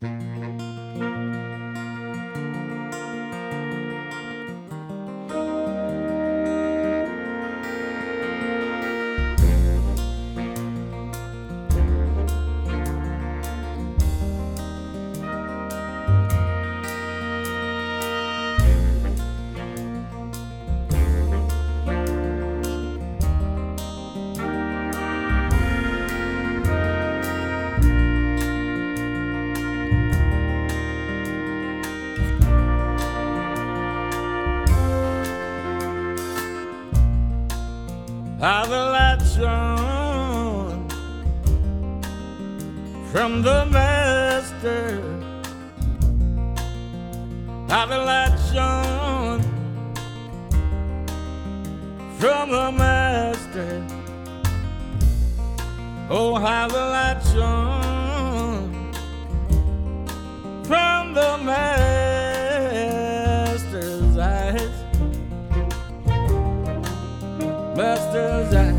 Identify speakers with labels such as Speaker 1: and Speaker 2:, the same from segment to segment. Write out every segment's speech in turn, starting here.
Speaker 1: How the lights on from the master. How the lights on from the master. Oh, how the lights on from the master's eyes. Master's eyes.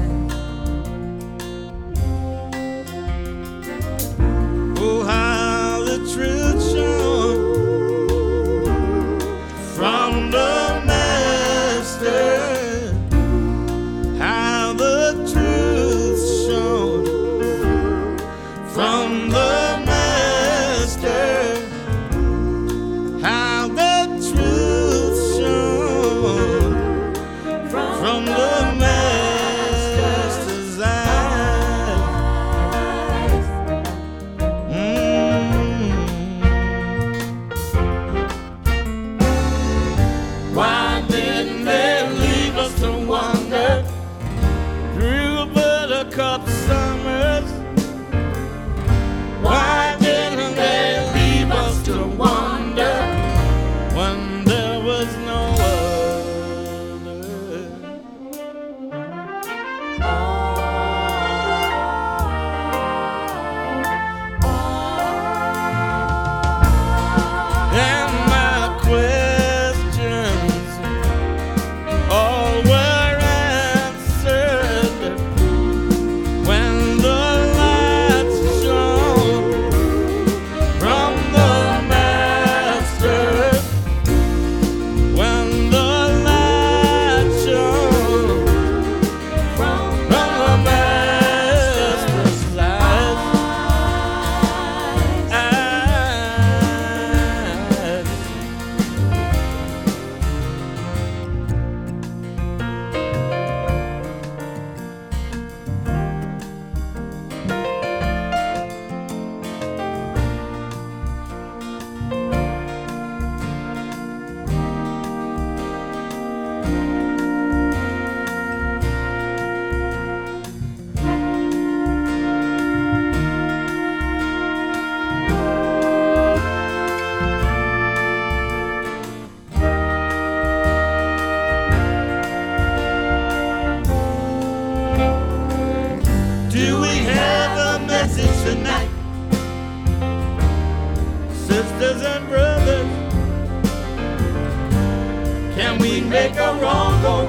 Speaker 1: Oh, how the truth shone from the master. How the truth shone from the master. How the truth shone from the master's eyes. Why didn't they leave us to wander through buttercup summers? Why didn't they leave us to wander when there was no and my questions all were answered when the lights shone from the master. When the lights shone from the master's eyes. Do we have a message tonight? Sisters and brothers, can we make a wrong go